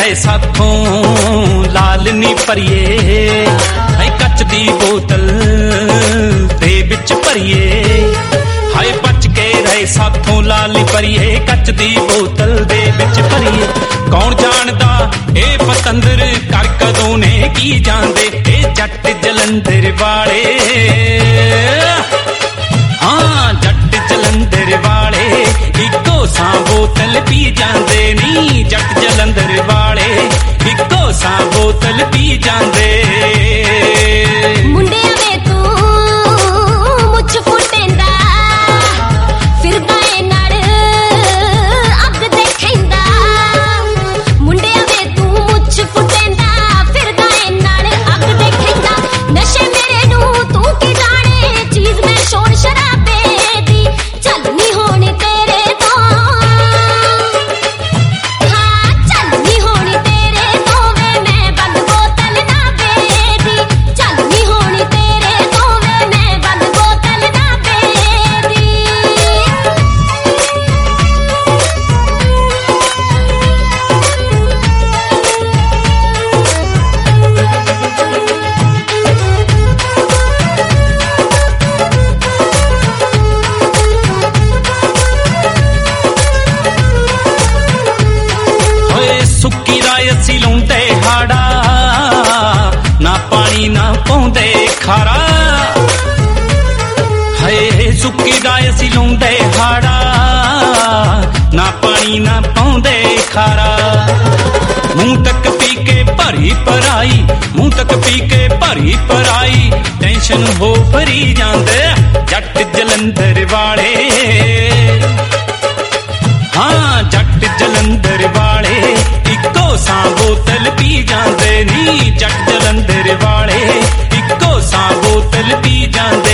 रहे साथों लाल नी भरिए कच दी बोतल दे विच भरिए हाय बच के रहे साथों लाल नी भरिए कच दी बोतल दे विच भरिए कौन जानदा ए पतंदर कर कदों ने की जांदे ए जट जलंधर वाले हाँ जट जलंधर वाले इको सा बोतल पी जांदे नी जट जलंधर वाले इको सा बोतल पी जांदे मुंडिया वे तू मुछ फुटेंदा फिरदा ए नाल अग देखैंदा मुंडिया वे तू मुछ फुटेंदा फिरदा ए नाल अग देखैंदा नशे मेरे नू तू की जाने चीज में शोर शराबे दी चलनी होनी तेरे तो हाँ चलनी होनी तेरे तो वे मैं बंद बोतल ना बेदी चलनी होनी तेरे तो वे मैं बंद बोतल ना बेदी होए सुक्की दा असी लाउंदे हाड़ा ना पानी ना पाउंदे खारा हाय सुक्की दा असी लाउंदे हाड़ा ना पानी ना पाउंदे खारा मुंह तक पी के भरी पराई मुंह तक पी के भरी पराई टेंशन हो भरी जांदे जट जलंधर वाले हाँ जट जलंधर वाले इको सा बोतल पी जांदे नी जट जलंधर वाले इको सा बोतल पी जांदे